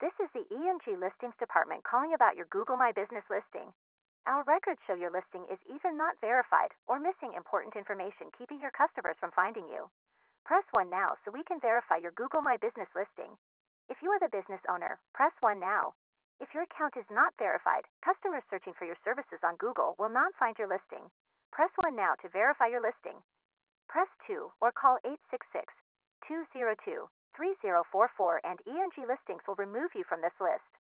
This is the ENG Listings Department calling about your Google My Business listing. Our records show your listing is either not verified or missing important information, keeping your customers from finding you. Press 1 now so we can verify your Google My Business listing. If you are the business owner, press 1 now. If your account is not verified, customers searching for your services on Google will not find your listing. Press 1 now to verify your listing. Press 2 or call 866-202-3044 and ENG Listings will remove you from this list.